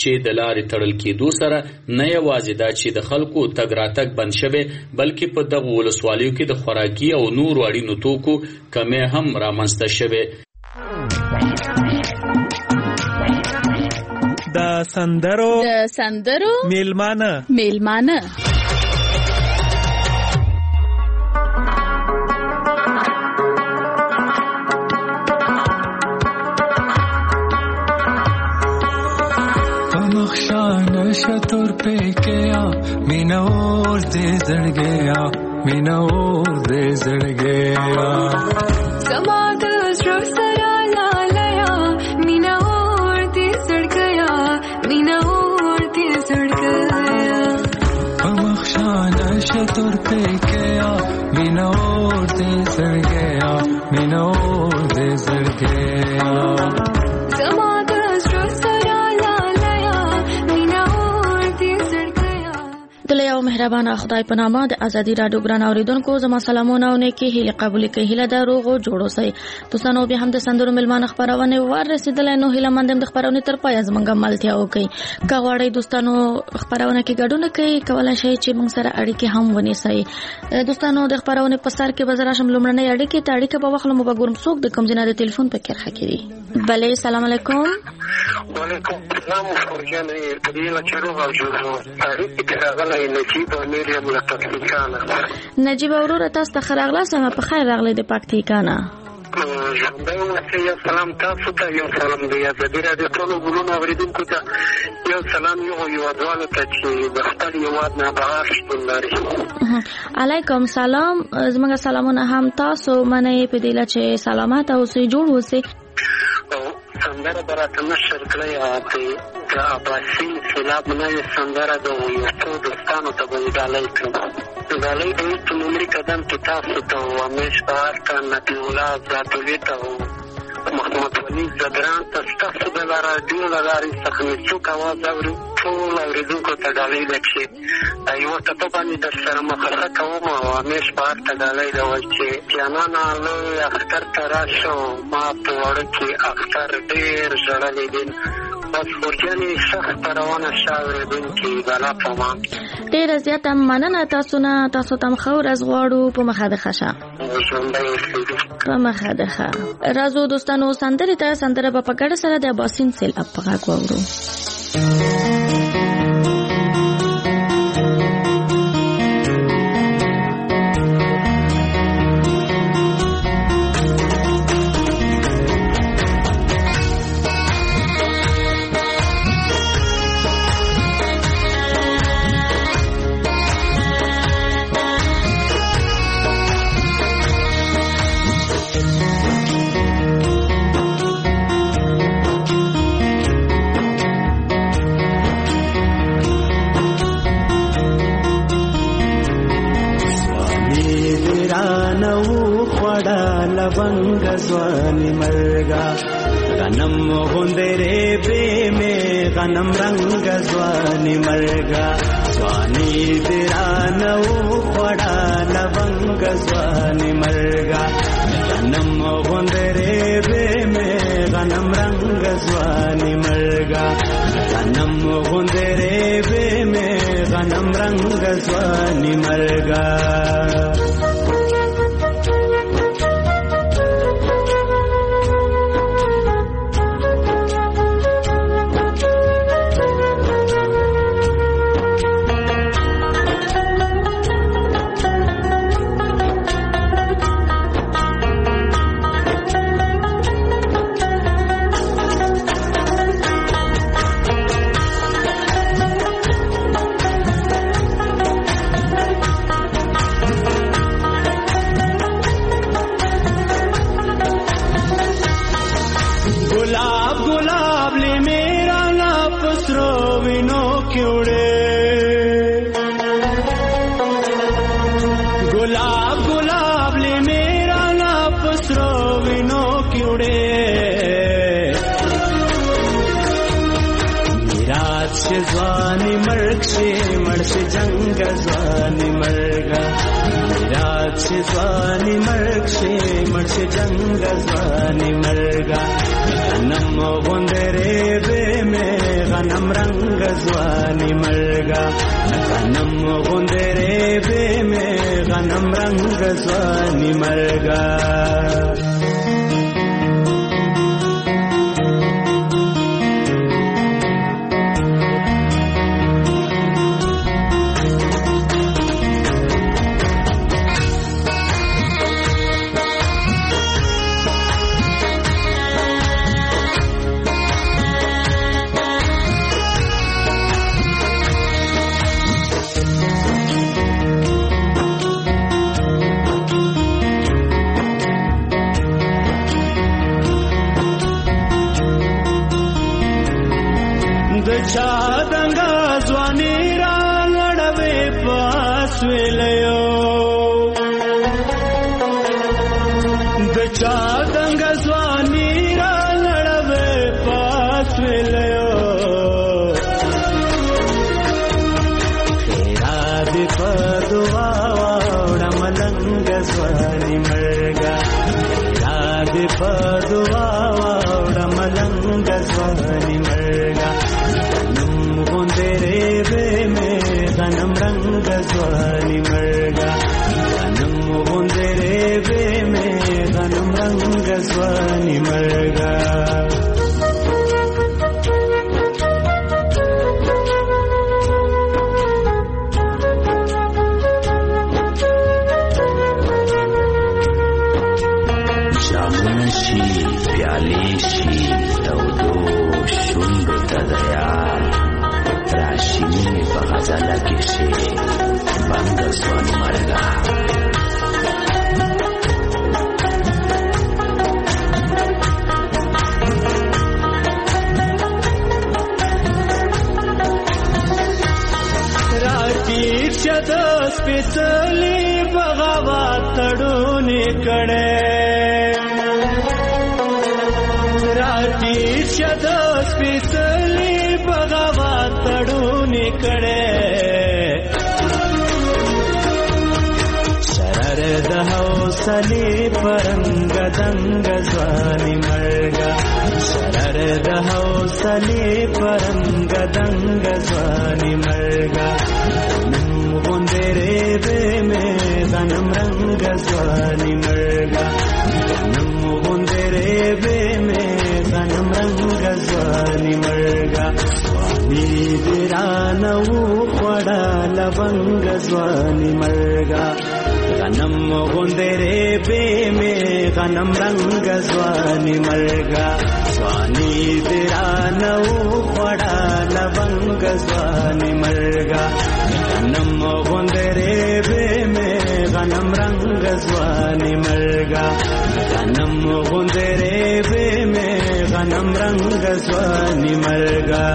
چې د لارې تړل کېدو سره نه یوازې دا چې د خلکو تګ راتګ بند شوی بلکې په دغه ولسوالیو کې د خوراکي او نورو اړینو توکو کمی هم رامنځته شوی. د سندرو میلمانه शतुर पे गया मीना और दे जड़ गया मीना और दे जड़ गया समाद सरा लाया मीना और दे जड़ गया मीना और दे जड़ गया बमख्शाना शतुर पे गया मीना और दे जड़ गया मीना और दे जड़ गया او مهربانه خدای په نامه د ازادي رادیو ګران اوریدونکو زما سلامونه او نیکی هیله قبول کړئ. هیله د روغو جوړو سي دوستانو به هم د سندرو ملمانه خبرونه ور رسیدل نو هیله مندم د خبرونه تر پای زمونږه ملتیا وکي. کاوړی دوستانو خبرونه کې ګډون کوي کولای شي چې موږ سره اړیکه هم ونیسي. دوستانو د خبرونه په سر کې بازار شم لمړنۍ اړیکه ته اړیکه په وخت لمو بګورم څوک د کوم جنا د ټلیفون په کې راکړي. بله السلام علیکم. وعلیکم السلام ورحمۃ الله وبرکاتہ. نجیب اورور تاسو ته خراغله سم په خیر راغلی د پاکتیکانا. یو سلام تاسو ته یو سلام دی د رادیو ټولو ګلونو اوریدونکو ته یو سلام یو ځوان ته چې د خپل یواد نه بغاش لري. علیکم سلام زموږ سلامونه هم تاسو منې په دې لچې سلامات او سي جوړ وسی. سندره براته نشر کړی د عباسي سیلاب نه سندره د یو څو دوستانو ته به ډالۍ کړم. ډالۍ د یو نمرې قدم کې تاسو ته او همیش بهار ته نبي الله زاتوي ته او محمد ولي زدران ته ستاسو د راډیو له لارې څخه مې څوک اواز اوري ټول اوریدونکو ته ډالۍ لکشي یوه ټپه باندې در سره مخه کوم او همیش بهار ته ډالۍ ډول چې جانانه لوی اختر ته راشه ما په وړه کې اختر ډېر ژړلی دي بس خورجانې سخت روانه شه اورېدونکي بلا پوما ډېره زیاته مننه تاسو نه تاسو ته ښه ورځ غواړو په مخه د ښه شه ژوندی اوسېږي په مخه د ښه. راځو دوستانو سندرې ته سندره به په ګډه سره د عباسین سیلاب په غږ واورو. लवंग स्वानी मरगा गनम गुंदरे प्रेमे गनम रंग स्वानी मरगा स्वानी बिरानौ पड़ा लवंग स्वानी मरगा गनम गुंदरे प्रेमे गनम रंग स्वानी मरगा गनम गुंदरे प्रेमे गनम रंग स्वानी मरगा स्वानी मर्ग से मर्श जंग स्वानी मर्गा रात से स्वानी मर्ग से मर्श जंग स्वानी मर्गा غنم غندره به می غنم رنگ زوانی مرگا غنم غندره به می غنم رنگ زوانی مرگا چا دنگا ځواني را لړوي پاس ویلو د چا دنگا ځواني را لړوي پاس ویلو خیرا دې په دعا وړه ملنګ ځواني مرګا خیرا دې په دعا وړه ملنګ ځواني مرګا غنم رنگ زوانی مرگا غنم غندره به می غنم رنگ زوانی مرگا شامون شی پیالی شی دودو شندو تدیار راشینی په غزله کې شي بنګ سوانی مرګا راټیک شد سپېڅلي بغاوت تړونې کړې راټیک شد سپېڅلي بغاوت تړونې کړې شرر د حوصلې پرنګ دنګ ځواني مرګا شرر د حوصلې پرنګ دنګ ځواني مرګا غنم غندره به می غنم رنګ ځواني مرګا غنم غندره به می غنم رنګ ځواني مرګا سواني دیرانو خوړه لونګ ځواني مرګا غنم غندره به می غنم رنگ زوانی مرگا سوانی دیرانو خوڑا لونگ زوانی مرگا غنم غندره به می غنم رنگ زوانی مرگا غنم غندره به می غنم رنگ زوانی مرگا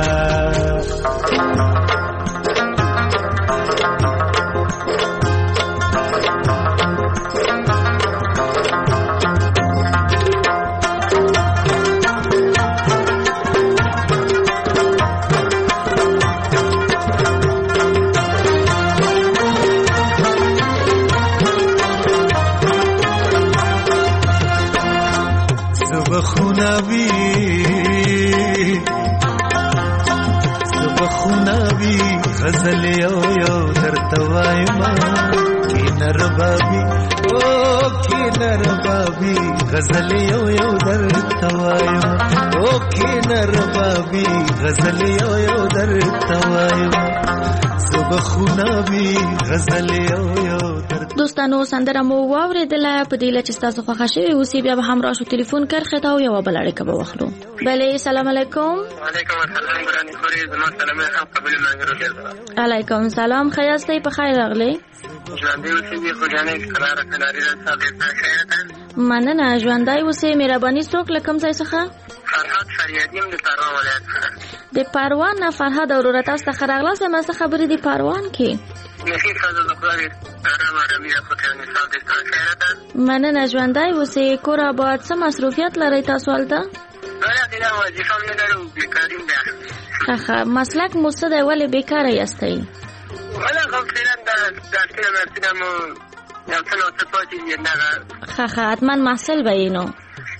غزل یو یو درتوای ما کینر بابی او کینر بابی غزل یو یو درتوای ما او کینر بابی غزل یو یو درتوای ما زبخونه بی غزل یو یو دوستانو سندره مو واوریدله په دې لچ تاسو خوښ شوي اوسې بیا به همراه شو ټلیفون کرخه تا یو بل اړیکه به واخلو بله سلام علیکم وعلیکم السلام ګرانې خوري زما سلامي هم قبول منګرو علیکم سلام خیاستئ په خیر راغلی ژوندی اوسئ خو جانې قرار کناري صاحب ته مننه ژوندی اوسئ مهرباني څوک له کوم ځای څخه فرهاد فریادیم د پروان ولایت څخه د پروان نه فرهاد اورورا تاسو ته راغلاست ما څه خبرې دي پروان کې نشي فضل خدای آرام یا پټانی صاحب ته خیرته مننه ژوندی اوسئ کور آباد څه مصروفیت لرئ تاسو هلته دا وظیفه مې لرم بیکاریم ده ښه مسلک مو څه دی ولې بیکاره یاستئ ولا کوم فعلا دا څه مو یو څه نو څه پاتې دی نه ښه حتما محصل به یې نو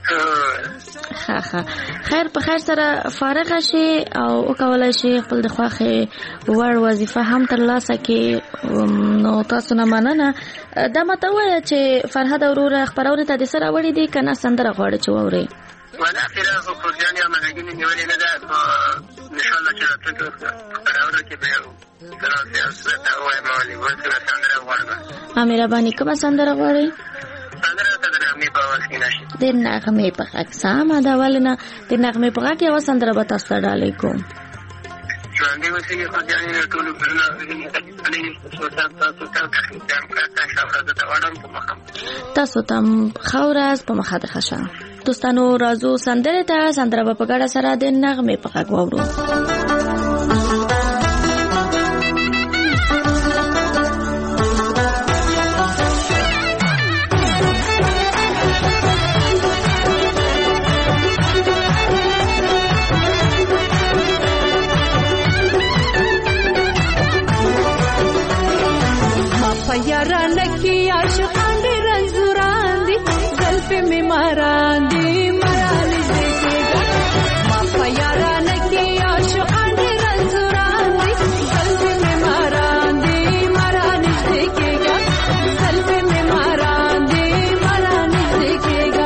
خیر په خیر سره فارغ شي او وکولای شي خپل د خوخه ور وظیفه هم ترلاسه کړي. نو تاسو نه مننه. دا ماته وایي چې فرهاد اورور خبرونه ته د سره وړي دي کنه سندره غواړي چې ووري ولا خیره خو پروګرام یا مګینه نیولې نه ده. ان شاء الله چې تاسو خبرونه کې به تاسو ته وایي مالي ورته سندره غواړم. مهرباني کوم سندره غواړي؟ د نغمې په غږ سمه دا ولنه د نغمې په غږ یو سندره به تاسو ډالې کوم. ژوندې وسیلې خو ځانې ټول برنا تاسو تم خورز په مخه د خشه دوستانو رازو سندره ته سندره په ګډه سره د نغمې په غږ وورو. یاران کی عاشقان دی رنزوران دی زلف میں ماران دی مران دیکھے گا. ما یاران کی عاشقان دی رنزوران دی زلف میں ماران دی مران دیکھے گا. زلف میں ماران دی مران دیکھے گا.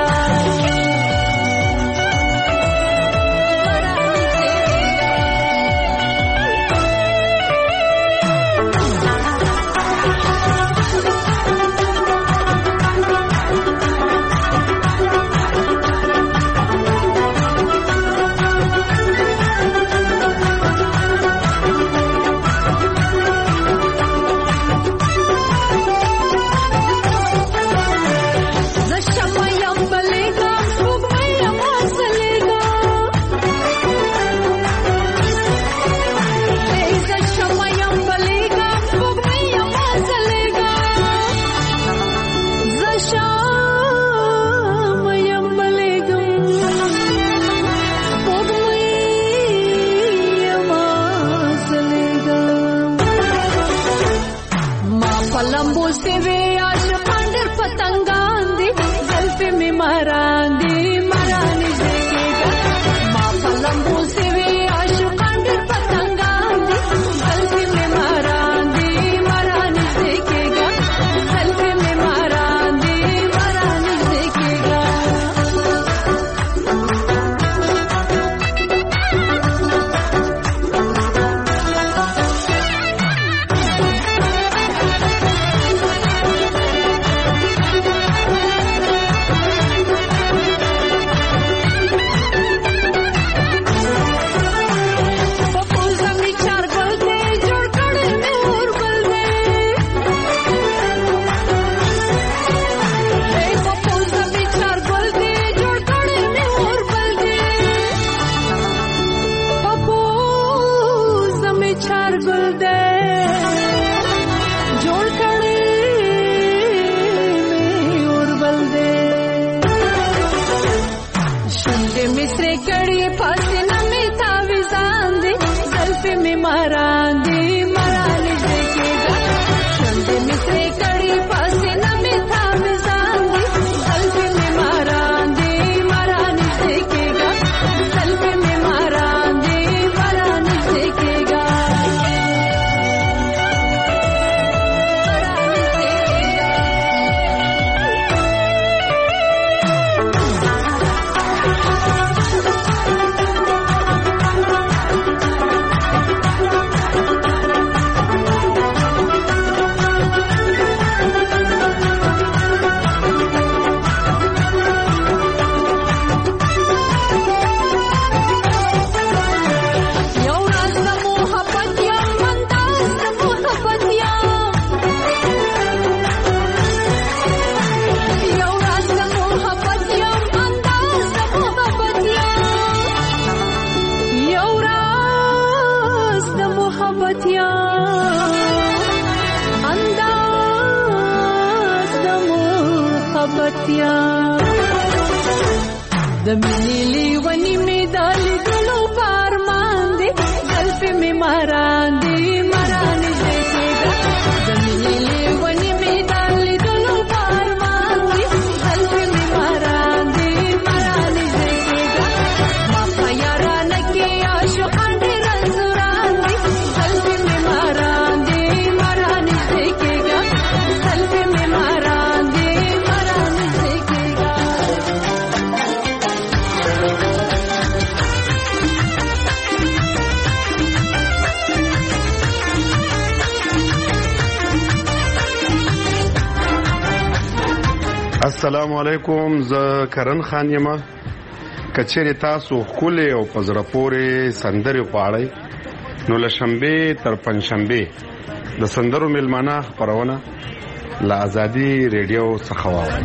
السلام علیکم. زه کرن خان یم. کچېرې تاسو ښکلې او په زړه پورې سندرې غواړئ نو له شنبې تر پنجشنبې د سندرو میلمانه خپرونه له ازادي ریډیو څخه واورئ.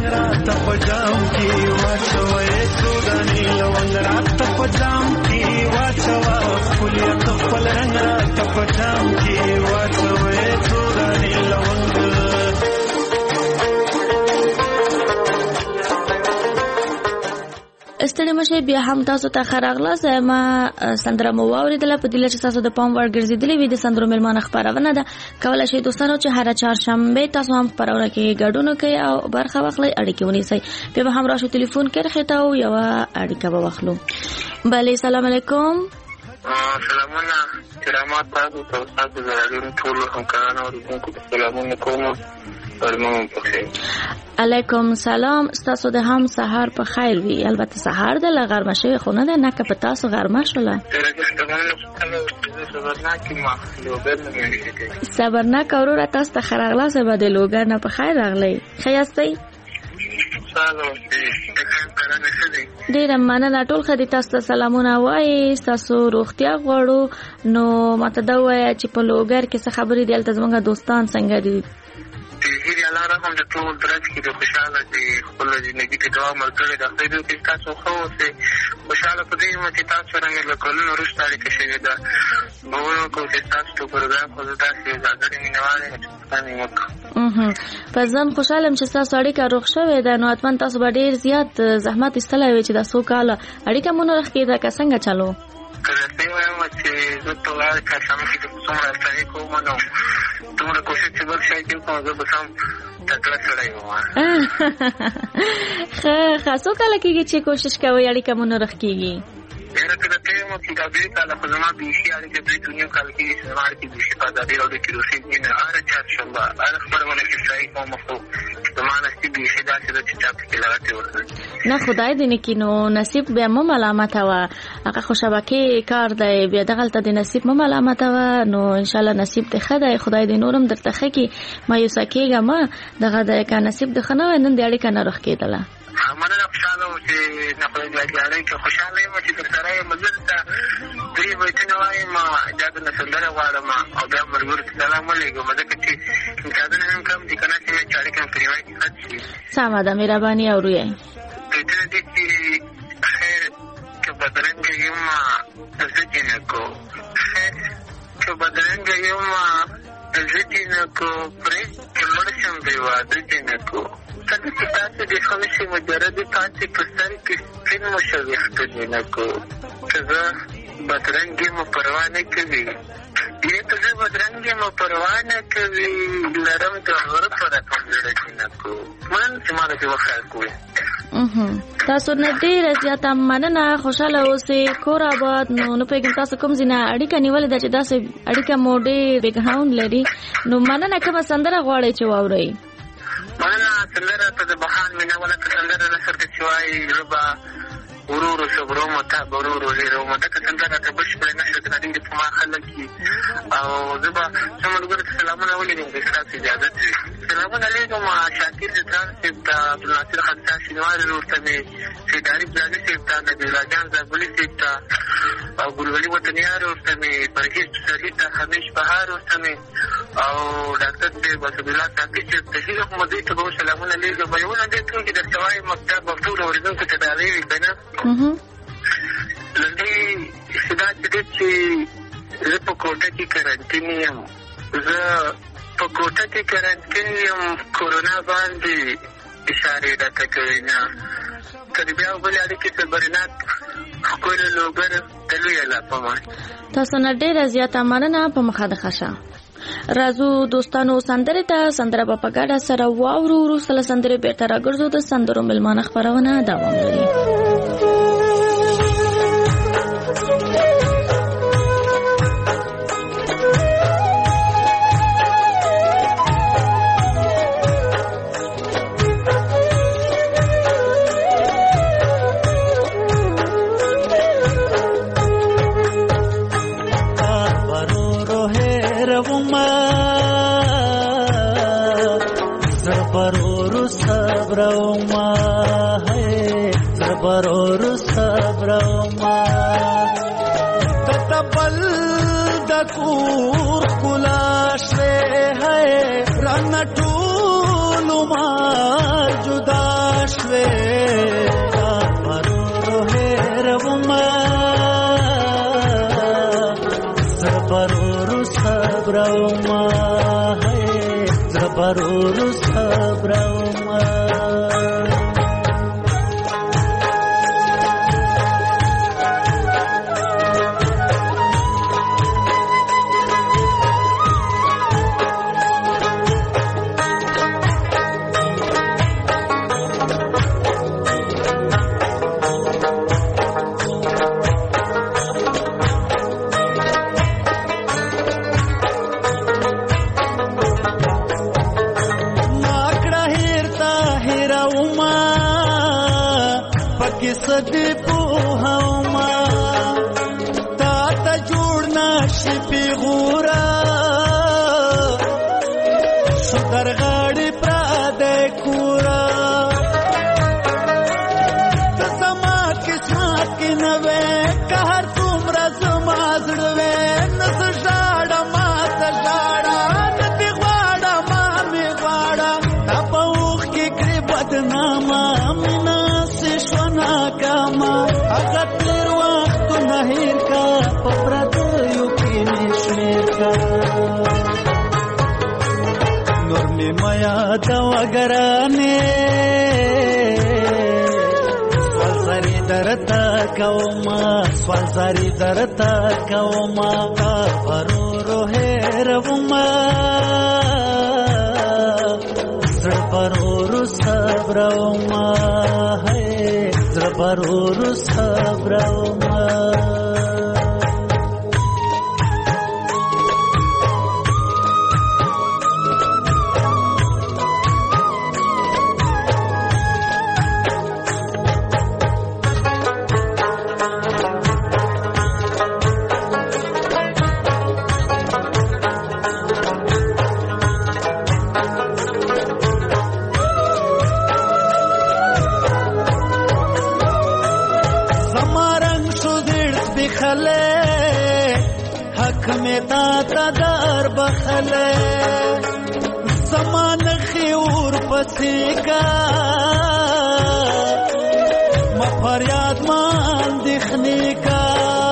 ستړي مشه بیا هم تاسو ته خراغله زما سندره مو واوریدله په دې چې تاسو د پام وړ ګرځېدلې وي د سندرو میلمانه خپرونه ده. کولای شئ دوستانو چې هر چهارشنبه تاسو هم خپرونه کې ګډون کوئ او برخه واخلئ، اړیکې ونیسئ. بیا به هم راشو ټلیفون کې راخته او یو اړیکه به واخلو. بله سلام علیکم. سلامونه کرامات تاسو ته تاسو زراګون ټول همکارانو اوریدونکو سلامونه کوم. علیکم سلام. تاسو د هم سحر په خیر وي. البته سحر د غرمه شوی خو نه ده، نه که په تاسو غرمه شوله. صبرناک وروره تاسو ته خراغله سبا د لوګر نه په خیر راغلی. ښه یاستئ؟ ډېره مننه. ټول ښه دي. تاسو ته سلامونه وایي، تاسو روغتیا غواړو. نو ماته دا ووایه چې په لوګر کې څه خبرې دي، هلته زموږ دوستان څنګه دي؟ هیله الله رحم د ټول درس کې د خوشاله دي خپل ژوندۍ کې دعا ملګری د خپل کې تاسو خو اوسه خوشاله په دې چې تاسو سره مې کولونو رښتا اړیکه شوې ده. نو کو چې تاسو ته پروګرام خو تاسو یې ځاګړې مینواله چې وکړه. په ځم خوشاله چې تاسو اړیکه روغ شوې ده. نو اتمن تاسو به ډېر زیات زحمت ایستلای وي چې د سو کال اړیکه مونږ راخېده که څنګه چالو کله څه وایم چې زه ته وایم چې سم کې څومره ځای کوم نو تمہارا کوشش سے بل شاید کیوں کہ بس ہم تکڑا چڑھائی ہوا خاصو کله کېږي چې کوشش کوي اړیکه مونږ رخ کېږي. یاره کله ته مو چې دا دې کله خو زما بیخي اړیکه د دنیا کال کې زما کې بیخي په دې راوړي کې روشي نه هر چا شمبا هر خبرونه کې صحیح کوم خو زمانه چې بیخي دا چې چا کې لګاتې ورته نه خدای دې نه کینو نصیب به مو ملامت وا هغه خو شبکه کار دی بیا دغلت د نصیب مو ملامت وا. نو ان شاء الله نصیب ته خدای خدای دې نورم درته خکې مایوس کېګه ما دغه د کا نصیب د خنه نن دې اړیکه نه رخ کېدله. همانه خوشاله و چې نه خو دې اړیکه خوشاله یم چې تر سره مزه ته دې وایته وایم اجازه نه سندره غواړم او بیا مرګور سلام علیکم مده چې اجازه نه هم کوم چې کنه چې اړیکه پریوای دي. سمه ده مهرباني اورئ. دې چې خیر که بدرنګ یم زجنه کو که بدرنګ یم زجنه کو پرې کمرشم دی واده جنه کو څنګه چې تاسو د خمسې مجرد تاسو په سر کې فن مشويخ جنه کو که بدرنګ یم پروا نه کوي دې ته بدرنګ یم پروا نه کوي لرم ته ورته راځي جنه کو من چې ما ته وخت کوي. تاسو نه ډېر زیاته مننه. خوشاله اوسئ کور آباد. نو پیګم تاسو کوم ځینه اړیکه نیولې ده چې داسې اړیکه مو ډېر بیک ګراوند لري. نو مننه کومه سندره غواړئ چې واورئ؟ مننه سندره ته د بهان مینه ولا سندره نشر ته چوي ربا ورورو صبرو متا ورورو زیرو متا سندره ته بشپړ نشر ته دې په ما خلک او زبا څنګه سلامونه ولې دې تاسو اجازه دي. سلامونه علیکم شاکر ترانسپورت د عبدالناصر خان شینوار ورته چې داري بلادي سیټا د راجان زغلی سیټا او ګلولي وطنیار ورته پرهیز سلیتا همیش بهار ورته او ډاکټر دې بس بلا تاکي چې تشریح مدې ته به سلامونه علیکم وایونه دې ټول کې د سوای مکتب او ټول اوریدونکو ته دا ویل کنه لږه صدا چې زه په کوټه کې کرنټین یم. زه په کوټه کې کرنټین یم کورونا باندې اشاره راته کوي نه کله بیا بل اړیکې صبرناک خپل لوګر تلوي لا پما. تاسو نه ډېر زیاته مننه په مخه د خشه. راځو دوستانو سندره ته سندره په پګاډه سره واورو وروسته سندره بیرته راګرځو. د سندرو ملمانه خبرونه دوام لري. صبر صبر کور کلاشوے ہے رن ټول مار جدا شوے پرورو هیروما زبرورو صبروما ہے زبرورو صبروما सदी पोहमा تا ته جوړ نشي پیغورا شکر غاړي پراده کورا ته سما کې نوې کهر څومره زما زړوې نس شاړه ما ته شاړه نتی غواړه ما می غواړه تا په اوخ کې کړې بدنامه مینا سشونا کاما اگر تیر وقت نهیر کا پپرد یوکی نشمیر کا نور می میا دوگرانے سوالزاری درتا کوما سوالزاری درتا کوما پرورو هیروما زرپرورو صبروما زرپرورو صبروما حق میں تا در بخلے زمان خیور پسی کا مفریاد مان دکھنے کا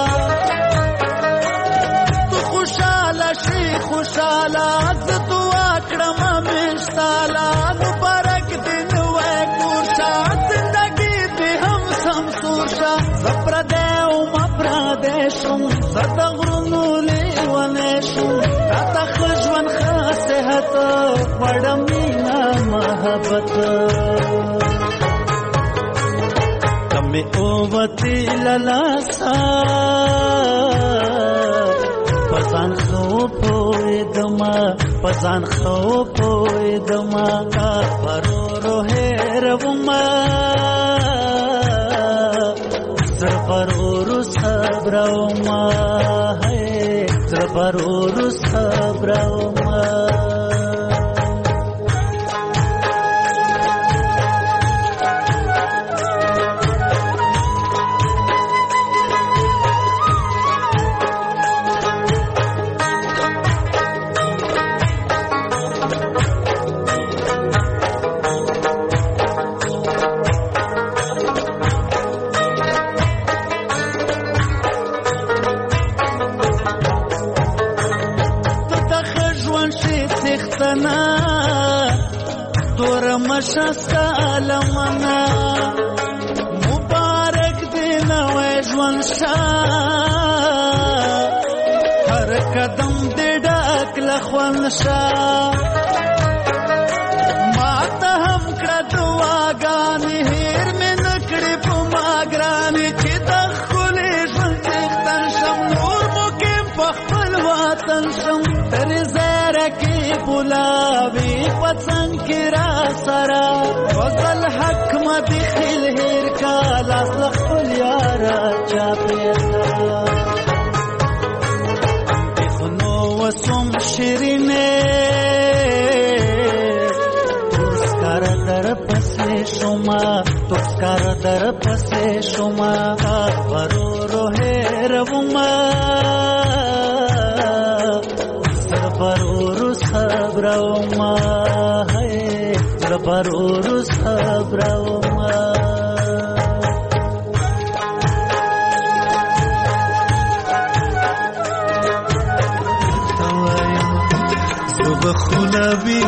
تو خوشالا شی خوشالا تو اکرم مشتالا مبارک دن وے کورشا زندگی بھی ہم سمسوشا زپردیو مپردیشم زدغرنو لیوانیشم راتا خجوان خاسحت پڑمینا محبت کمی اووتی للاسا پسان خو پویدما پسان خو پویدما پرورو هیروما زرپرورو صبروما ہے زرپرورو صبروما شستا لمنا مبارک دین ویجوان شاه هر قدم دی ډک لخوان شاه ما ته هم کړه دعاګانې هیر مې نکړې په ما ګرانې چې د ښکلې ژوند څښتن شم نور مقیم په خپل وطن شم تر زیره کې بولاوي په څنګ کې را سره وزل حق ما بخیل هیر کا لاس لخپل یارا چاپیتا دخنو وسم شیرینه ترسکار در پسې شما ترسکار در پسې شما پرورو هیروما پرور صبر او ما ہے پرور صبر او ما بخلبی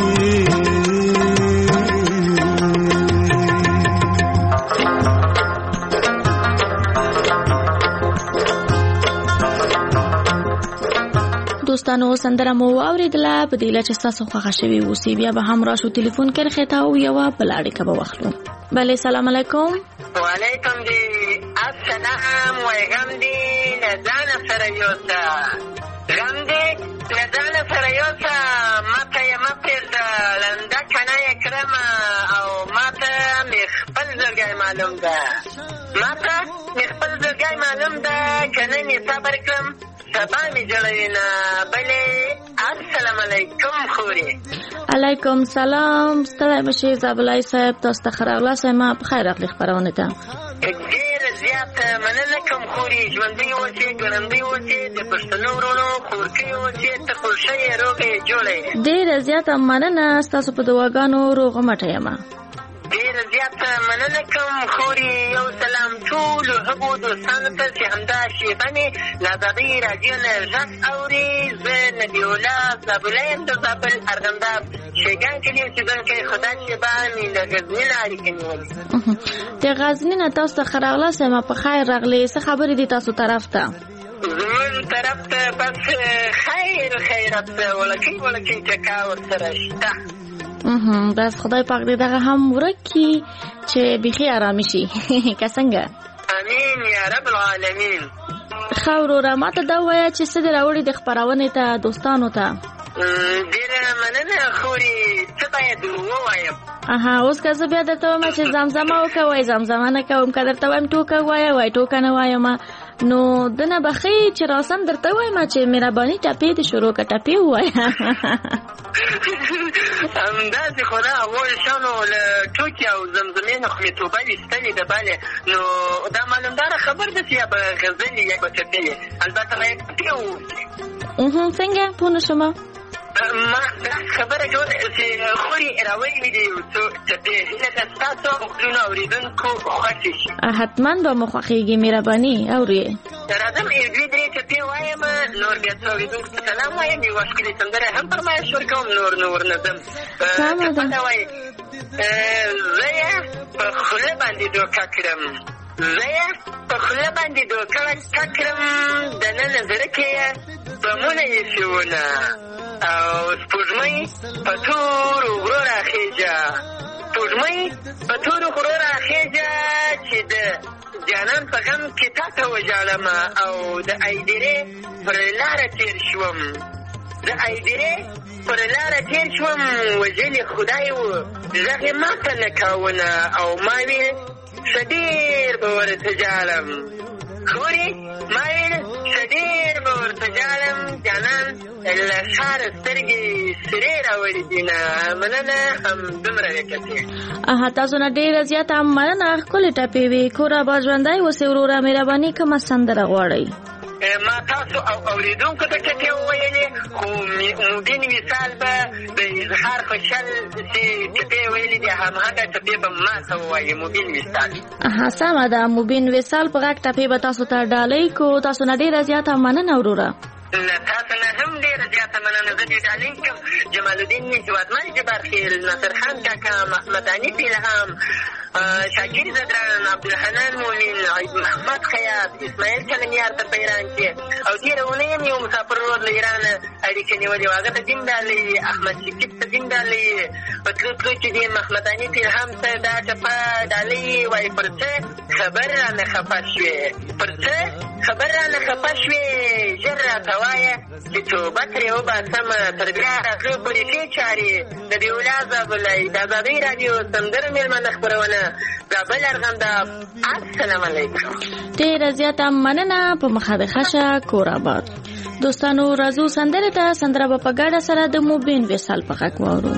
دوستانو سندره مو واوریدله په دې لاره چې تاسو خوښه شوي اوسئ بیا به هم راشو ټلیفون کرښې ته او یوه بله اړیکه به واخلو. بله سلام علیکم. وعلیکم دی السلام وغم دی له ځانه سره یوسه غم دی له ځانه سره یوسه ماته یې مه پرېږده لنده کنه یې کړم او ماته مې خپل زړګی معلوم ده ماته مې خپل زړګی معلوم ده که نن یې صبر کړم سبا مې جوړوي نه بلې السلام علیکم خورې. علیکم سلام. ستړی مشې زابلای صاحب تاسو ته ښه راغلاست. ما په خیر راغلی خپرونې ته. ډېره زیاته مننه کوم خورې. ژوندی اوسې ګړندی اوسې د پښتنو ورونو خورکۍ اوسې ته خوښه یې روغه یې جوړه یې. ډېره زیاته مننه ستاسو په دعاګانو روغه مټه یم. ډېره زیاته مننه کوم خورې. یو سلام ټولو هغو دوستانو ته چې همدا شېبه مې له ازادۍ راډیو نه غږ اوري. زه نبي الله زابله یم د زابل ارغنداب شیګان کلي اوسېدونکی خو دا شېبه مې له غزني نه اړیکه نیولې. د غزني نه تاسو ته ښه راغلاست. ما په خیر راغلې. څه خبرې دي تاسو طرف ته؟ زموږ طرف ته بس خیرت ولکۍ چکا ورسره شته. بس خدای پاک دې دغه هم ورک کړي چې بیخي ارامي شي که څنګه. امین یا رب العالمین. ښه وروره ماته دا ووایه چې څه دې راوړي د خپرونې ته دوستانو ته؟ ډېره مننه خورې. څه باید ووایم؟ اوس که زه بیا درته وایم چې زمزمه وکوئ زمزمه نه کوم، که درته وایم ټوکه وایه وایي ټوکه نه وایم، نو دنه به ښایي چې راسم درته وایم چې مهرباني ټپې دې شروع که ټپې ووایه. همداسې خو دا اول شانو له ټوکې او زمزمې نه خو مې توبه ویستلې ده بلې. نو دا معلومداره خبر ده چې یا به غزلې یا به ټپې، البته باید ټپې ووایي. څنګه پوه نه شومه؟ ما دا خبره کوله چې خورې راوړي دي یو څو ټپې، هیله ده ستاسو غوږونو اورېدونکو خوښې شي. حتما به مو خوښېږي. مهرباني اورې. راځم یو دوې درې ټپې وایم، نور بیا څو اورېدونکو ته سلام وایم، یوه ښکلې سندره هم فرمایش ورکوم، نور نه ورنځم. ټپه وایي زه یې په خوله باندې دوکه کړم، زه یې په خوله باندې دوکه کړم، دننه زړه کې یې بمونه ایښوونه او سپوږمۍ په تورو غرو راخېږه، سپوږمۍ په تورو غرو راخېږه چې د جانان په غم کې تا ته وژاړم او د ایدرې پر لاره تېر شوم، د ایدرې پر لاره تېر شوم، وژلې خدای و غږ یې ما ته نه کاونه او ما ویل ښه ډېر به ورته ژاړم. خورې ما ویل ښه ډېر به ورته ژاړم، جانان له ښاره سترګې سرې راوړي دي نه. مننه همدومره وې کتې. تاسو نه ډېره زیاته مننه. ښکلې ټپې وې. کور اباد ژوندی اوسئ وروره. مهرباني کومه سندره غواړئ؟ ما تاسو او اورېدونکو ته ټپې وویلې، خو مبین مثال به د اظهار خوشحال چې ټپې ویلې دي هماغه ټپې به ما ته ووایي. مبین مثال سمه ده. مبین وصال په غږ ټپې به تاسو ته ډالۍ کو. تاسو نه ډېره زیاته مننه وروره. له تاسو نه هم ډېره زیاته مننه. زه دې ډالۍ کوم جمال الدین هیوادمل جبارخیل، ناصر خان کاکا، محمد انیس الهام، شاکر زدران، عبدالحنان مؤمن، عید محمد خیاط، اسماعیل کلمیار ته په ایران کې، او تېره اونۍ هم یو مسافر ورور له ایران اړیکې نیولې وه، هغه ته دین ډالۍ، احمد شکیب ته دین ډالۍ، په تلو تلو کې دې محمد انیس الهام ته دا ټپه ډالۍ وایي پر څه خبر رانه خفه شوې، پر څه خبر رانه خفه شوې، ژر راته وایه چې توبه ترې وباسم، تر بیا راتلو پورې ښې چارې. نبي الله زابلی د ازادۍ راډیو سندرو مېلمانه خپرونه زابل ارغنداب. السلام علیکم. ډېره زیاته مننه. په مخه د خشه کور آباد. دوستانو راځو سندرې ته. سندره به په ګډه سره د مبین وصال په غږ واورو.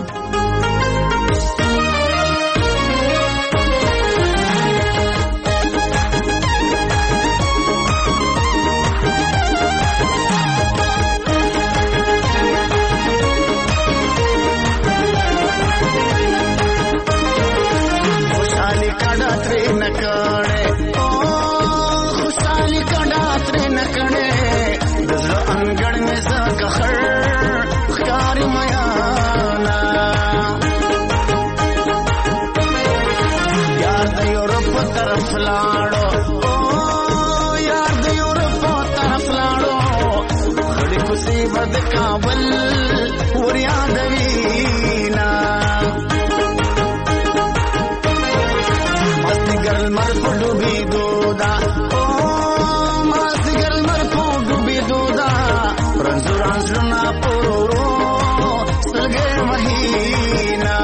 بل ور یادوینا مازدیګر لمر په ډوبېدو ده مازدیګر لمر په ډوبېدو ده رنځور زړونه په ورو ورو سترګې وهینا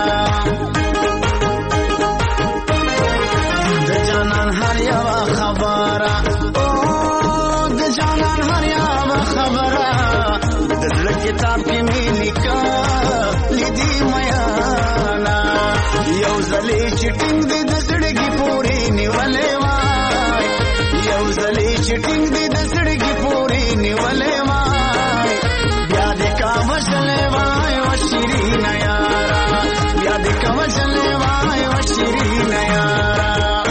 د جانان هر یوه خبره د جانان هر یوه خبره د زړه کتاب کې مې لیکه لیدي میانا یو ځلې چې ټینګ دې د زړګي پورې نیولې وای یو ځلې چې ټینګ دې د زړګي پورې نیولې وای بیا دې کا وژلې وای و شیرین یارا بیا دې کا وژلې وای و شیرین یارا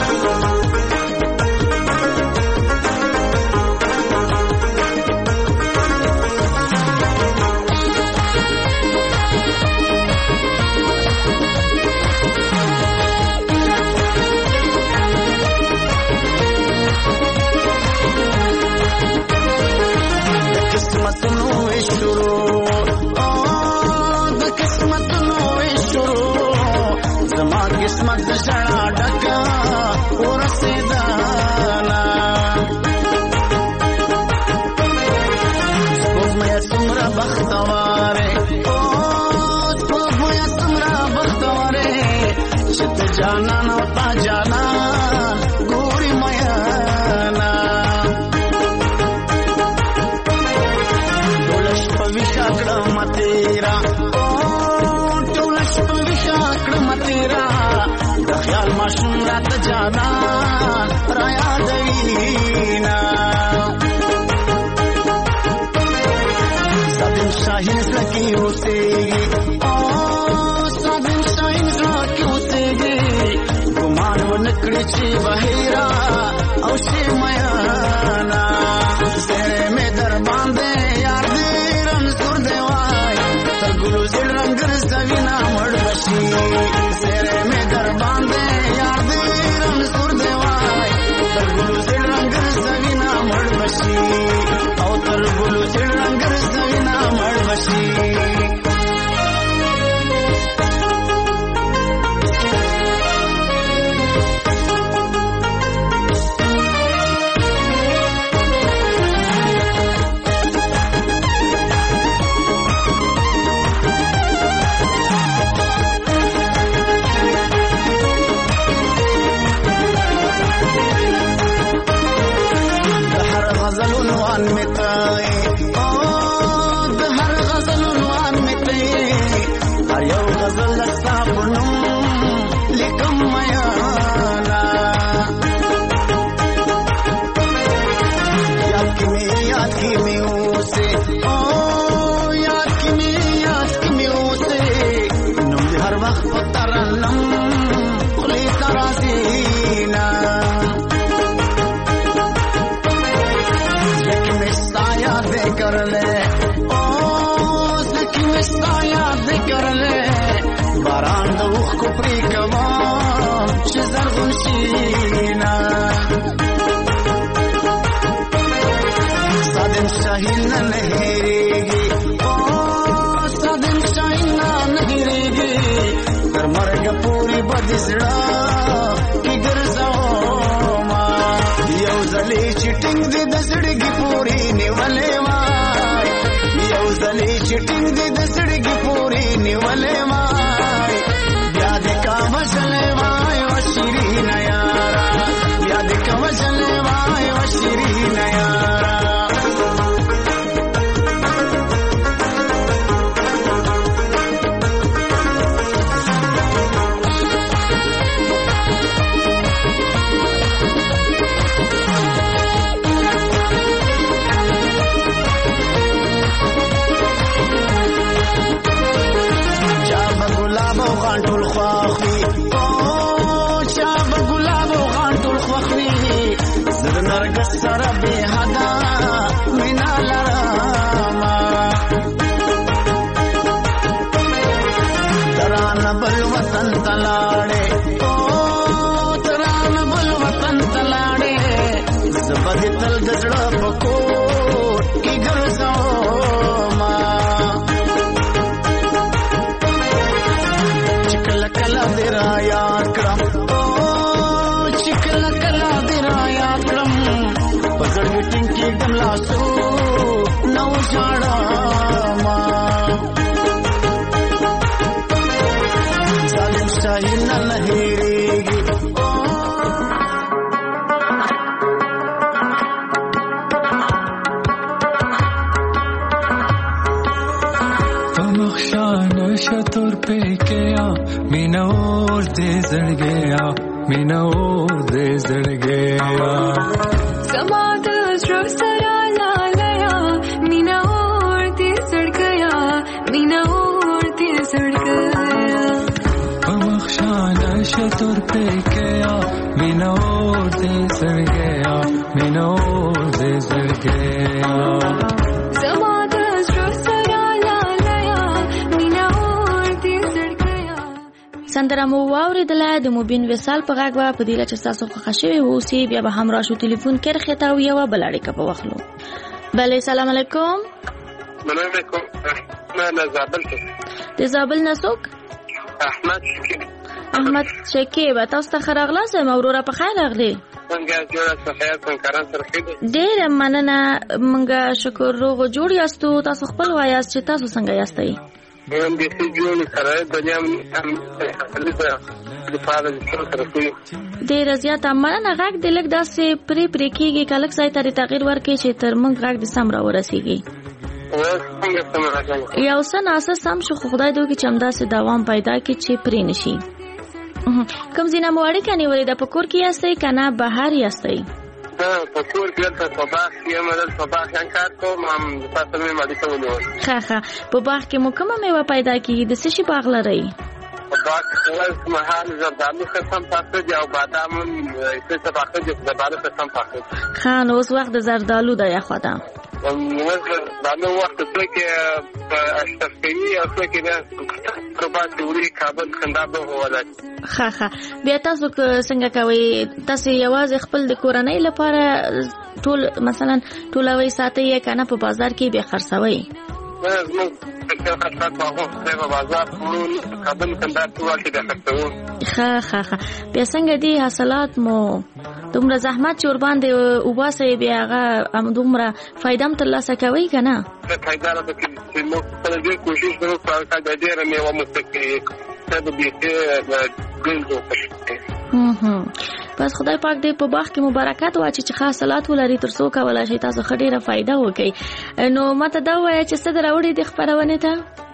قسمت د شړا ډکا ورسېدانا سپوږمۍ څومره بختواره سپوږمۍ څومره بختواره چې ته جانان او تا جانان ګوري میانا ټوله شپه ویښه کړم تیرا ټوله شپه ویښه کړم تیرا د خیال ماشوم راته جانان را یادوینا سادن شاهین زړه کې اوسېږي سادن شاهین زړه کې اوسېږي ګمان ونه کړي چې بهیرا او شي میانا سره مې در باندې یار دې رنځور دی وای تر ګلو زړ رنګ رسوینا مړ بشي سره مې در باندې یار دې رنځور دی وای تر ګلو زړ رنګ رسوینا مړ بشي او تر ګلو زړ رنګ رسوینا مړ بشي باران د اوښکو پرې کوم چې زرغون شینا سادن شاهین نه هېرېږي سادن شاهین نه هېرېږي تر مرګه پورې به د زړه کې ګرځوما یو ځلې چې ټینګ دې د زړګي پورې نیولې وای یو ځلې چې ټینګ دې د زړګي پورې نیولې وای بیا دې کا وژلې وای و شیرین یارا بیا دې کا وژلې وای و شیرین یارا سره به حدا مینا لراما ترانه بل وطن تلاړې ترانه بل وطن تلاړې زبد تل د زړه پکو کی ګرځاو ما ژړا ما ظالم شاهین نه هېرېږي شتور पे गया मीना और दे जड़ गया मीना और दे जड़ गया समाद जो सरा लाया मीना और दे जड़ गया मीना और दे जड़ गया बमख्शाना शतोर पे गया मीना और दे जड़ गया मीना और दे जड़ गया سندره مو واوریدله د مبین وصال په غږ په دې چې تاسو خوښ شوي اوسئ بیا به هم راشو ټلیفون کې رخته او یو بل اړیکه په واخلو. بله سلام علیکم. علیکم. نه زابل ته. د زابل نه څوک؟ احمد شکیب. احمد شکیب تاسو ته راغلاست موروره په خیر راغلی. څنګه جوړه صحیح څنګه سره خېده. ډېر مننه مونږه شکر روغ جوړ یاستو تاسو خپل وایاست چې تاسو څنګه یاستئ؟ هم د سې جوړ سره دنیا هم د فاده سره کوي ډېر زیات مننه غږ د لګ داسې پرې کېږي کلک ځای ته تغیر ورکړي چې تر موږ غږ د سم را ورسیږي یو څه ناسه سم شو خدای دوی چې همداسې دوام پیدا کړي چې پرې نشي. کوم ځینه مو اړیکه نیولې ده په کور کې یاستئ که نه بهر یاستئ؟ په کور کې دلته په باغ کې یم دلته په باغ کې کار کوم هم تاسو مې اړیکه ونیول. ښه په باغ کې مو کومه میوه پیدا کېږي د څه شي باغ لرئ؟ په باغ کې اوس مهال زردالو قسم پاخه دي او بادام څه پاخه دي زردالو قسم پاخه دي. ښه نو اوس وخت د زردالو دی یخوا ده اوس زردالو وخت څه کې په اشتفقي او څه کې ده پربات وړي کابل خندابه ولا. ښه بیا تاسو څنګه کوئ؟ تاسو یوازې خپل د کورنۍ لپاره ټول مثلا ټولوي ساتئ یا کنه په بازار کې به خرڅوي؟ ښه بیا څنګه دي حاصلات مو دومره زحمت چې ور باندې وباسئ بیا هغه دومره فایده هم ترلاسه کوئ که نه؟ فایده را پکې چې موږ خپله ډېر کوشش کوو چې ډېره میوه مو بس خدای پاک دې په باغ کې مبارکات واچي چې ښه حاصلات ولري تر څو کولی شئ تاسو ښه ډېره فایده وکړئ. نو ماته دا ووایه چې څه در راوړي دې خپرونې ته؟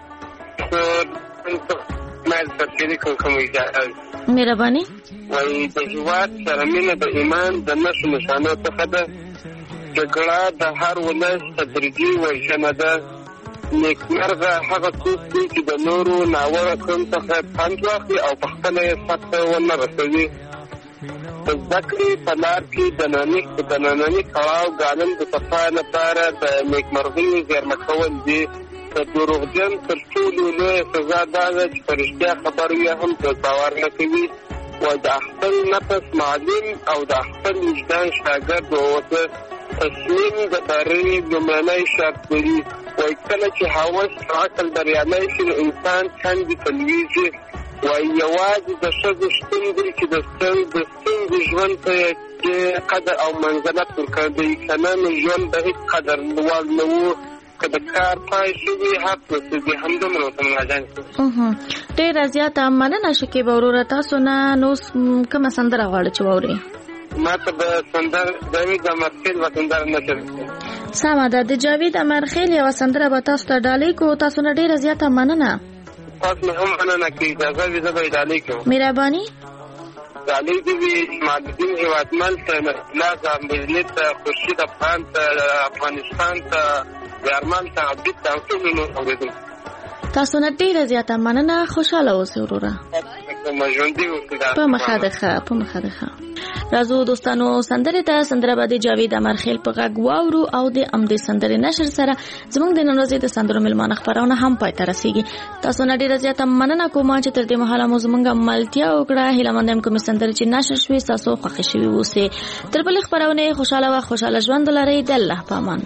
مهرباني. وایي د هېواد سره مینه د ایمان د نښو نښانو څخه ده. جګړه د هر ولس تدریجي وژنه ده. نیکمرغه هغه څوک دی چې د نورو ناوړه کړنو څخه پند واخلي او په خپله یې سرته ونه رسوي. د زده کړې په لار کې د ننني کړاو ګالل د صفا لپاره د نیکمرغۍ زیرمه کول دي. د دروغجن تر ټولو لویه سزا دا ده چې په رښتیا خبر وي هم باور نه کوي. وایي د خپل نفس معلم او د خپل وجدان شاګرد واوسه. تصمیم د بری لومړنی شرط دی. وایي کله چې هوس عقل بریالی شي نو انسان کندې ته لویږي. وایي یوازې د ښځو شتون دی چې د ستونزې ژوند ته یې قدر او منزلت ورکړی، که نه نو ژوند به هېڅ قدر وړ نه و. که د کار پای شوي حق رسېږي همدومره ورته مناجات کوي. ډېره زیاته مننه شکیبه وروره تاسو نه. نو کومه سندره غواړئ چې واورئ؟ ما ته به جاوید امرخیل و سندره نشر. سمه ده د جاوید امرخیل یوه سندره به تاسو ته ډالۍ کړو. تاسو نه ډېره زیاته مننه. تاسو نه هم مننه که اجازه وي زه به یې ډالۍ کړم. مهرباني. ډالۍ دې وي جمالدین هېوادمل ته، نصرالله ځانبیزلي ته، خورشید افغان ته، افغانستان ته، یارمان ته، عبید ته او ټولو نور اورېدونکو تاسو نه ډېره زیاته مننه. خوشحاله اوسئ وروره. په مخه ده ښه. راځو دوستانو سندرې ته. سندره به د جاوید امرخیل په غږ واورو او د همدې سندرې نشر سره زموږ د نن ورځې د سندرو مېلمانه خپرونه هم پای ته رسېږي. تاسو نه ډېره زیاته مننه کوم چې تر دې مهاله مو زموږ ملتیا وکړه. هیله مند یم کومې سندرې چې نشر شوې ستاسو خوښې شوي اوسئ. تر بلې خپرونې خوشحاله وخت خوشحاله ژوند ولرئ. د الله په امان.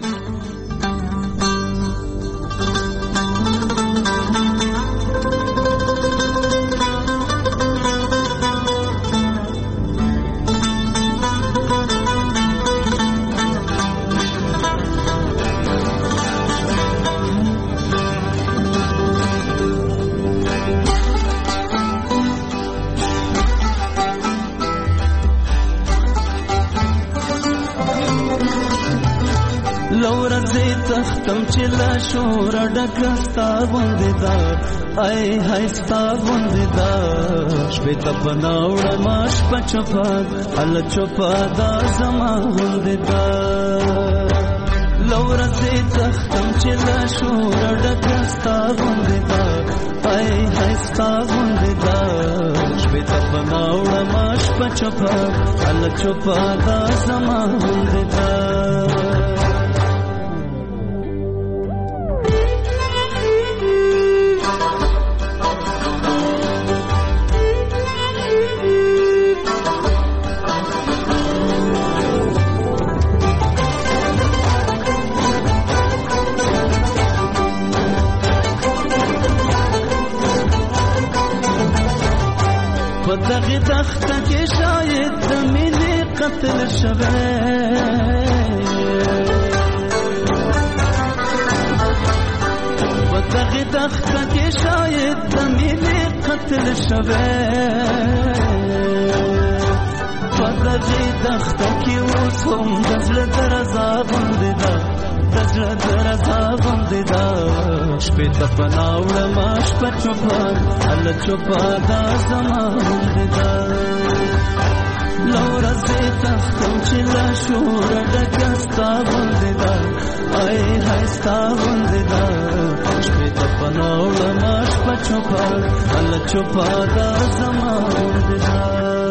تختم چې لا شور ډکستا غوندې دا ای هاي ستا غوندې دا شپې ته بناوړه ما شپه چپا هله چپا دا زما غوندې دا لورځې تختم چې لا شور ډکستا غوندې دا ای هاي ستا غوندې دا شپې ته بناوړه ما شپه چپا هله چپا دا زما غوندې دا دغه تخته کې شاید د مینې قتل شوه دغه تخته کې شاید د مینې قتل شوه دغه تخته کې اوس هم د زړه درزا غوندې ده د زړه درزا غوندې ده شپې ته پناوړه ما شپه چوپه هله چوپه دا زما غوندې ده لورځې تختم چې لا شوره ډکه ستا غوندې ده ای هاي ستا غوندې ده شپې ته پناوړه ما شپه چوپه هله چوپه دا زما غوندې ده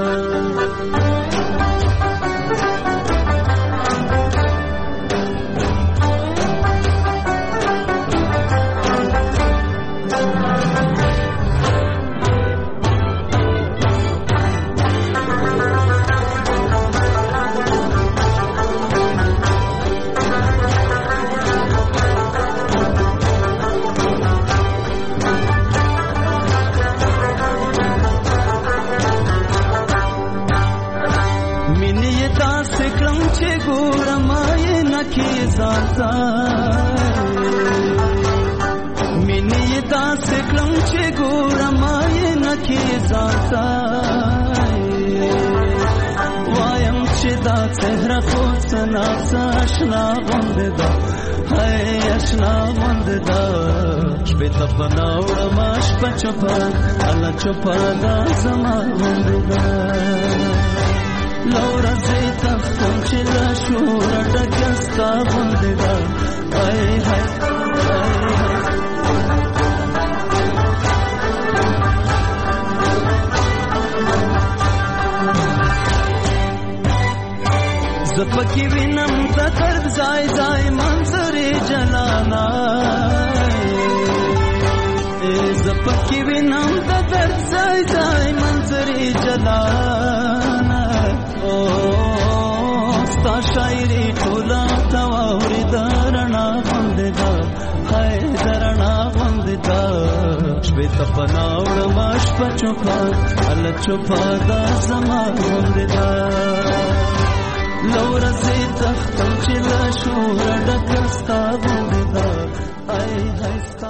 مینې داسې کړم چې ګوره ما یې نکې ځانته وایم چې دا څهره خو څه ناڅه اشنا غوندې ده هی اشنا غوندې ده شپې ته پناوړه ما شپه چپه هله چپه دا زما غوندې ده لورځې تختم چې لا شوره ډکه ستا غوندې ده ای هاي زپکی وینم د درد ځای ځای منظرې جلانا زپکی وینم د درد ځای ځای منظرې جلانا ستا شاعري ټوله ته واورې د رڼا غوندې ده هی د رڼا غوندې ده شپې ته پناوړه ما شپه چوپه هله چوپه دا زما غوندې ده لورځې تختم چې لا شوره ډکه ستا غوندې ده ای هاي